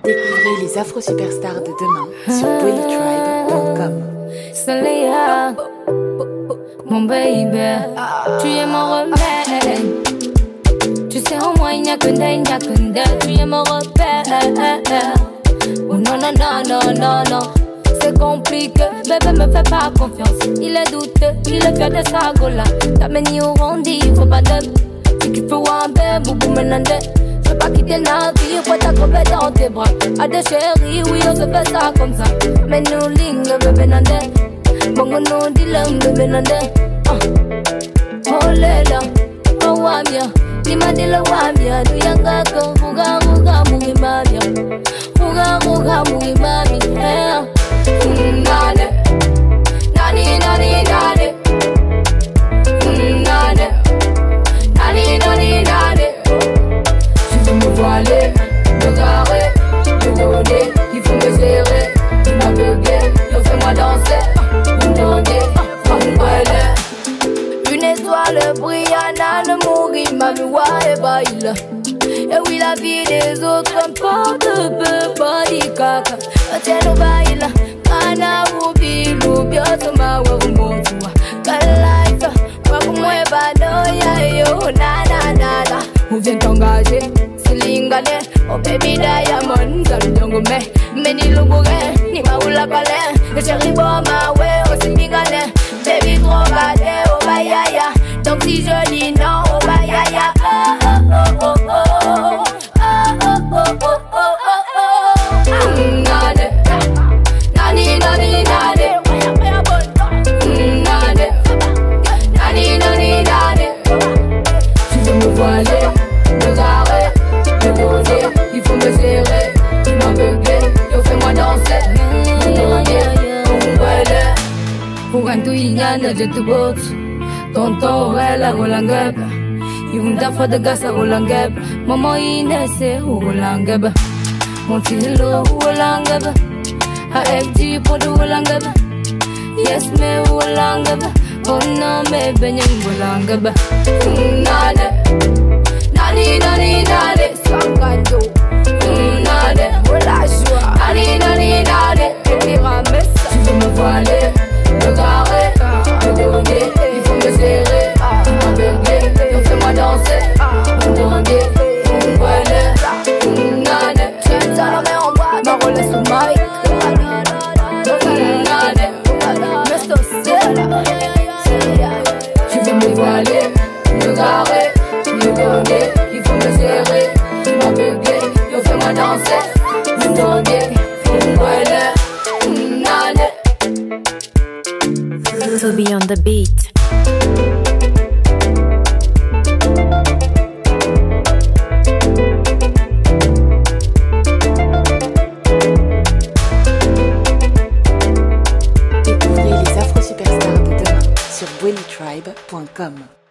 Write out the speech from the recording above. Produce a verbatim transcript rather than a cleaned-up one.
Découvrez les Afro-Superstars de demain sur Bully Tribe point com. Soleil, mon baby, tu es mon remède. Tu sais en moi il n'y a que des, il n'y a que des. Tu es mon repère. Oh non non non non non non, c'est compliqué. Bébé me fait pas confiance. Il est douteux, il est fier de sa gola. T'as mené au rondi, faut pas de. Tu kiffes un bébé, boubou menande. Je veux pas quitter le navire, faut t'accrocher dans tes bras. À des chéris, oui on se fait ça comme ça. Mais nous ligne, bébé nande. Bongo no dilam, bébé nande. Oh lela, oh wamia. Lima dila wamia, du yanga ko Ruga ruga mungi mamia. Ruga ruga mungi mami. Nane, nani nani nane. Nane, nani nani nane. Je veux me voiler, me garer, me donner. Il faut me serrer, il m'a bugué. Fais-moi danser, me donner, me une étoile brillante, ne mourir, ma vie et baille. Et oui, la vie des autres importe peu, body caca. Tiens, nous baille, kana ubi, l'oubio, ma ou motua. Quelle life, quoi que moi, bado, ya yo, na na na na. Où vient t'engager, c'est l'ingane, oh baby diamond, ça le dongo me, mais ni le bourré, ni ma ou la palais. Le chéri, bon, ma ouais, oh c'est mingane, baby, trop badé, oh bah ya ya. Donc si je dis non, oh bah ya ya. Oh oh oh oh, oh oh oh oh oh oh oh. Nane, nani nani nane. Nane, nani nani nane. Tu veux me voiler, me garer, me donner. Il faut me serrer, il m'a bugué. Yo fais-moi danser, me donner. Pour un tout il y a je te boxe. Tonton la rolangeb. Yunda fa de gasa rolangeb. Maman inese rolangeb. Mon tilo rolangeb. A F G pour de rolangeb. Yes me rolangeb. Oh non me benyang rolangeb. Nane, nani nani nane. Sangando. Nane, relâche-toi. Nani nani nane. Tu veux me voiler, me garer, me donner. Il faut me serrer, il m'a bugué. Donc fais-moi danser, me donner. On brûle, nane. Tu es dans la main en bois, ma roule sous maille. Nane, me saucer. Tu veux me voiler, me garer, me donner. Il faut me serrer, il m'a bugué. Donc fais-moi danser, me donner. On brûle, nane. To be on the beat. Découvrez les Afro-Superstars de demain sur Bully Tribe point com.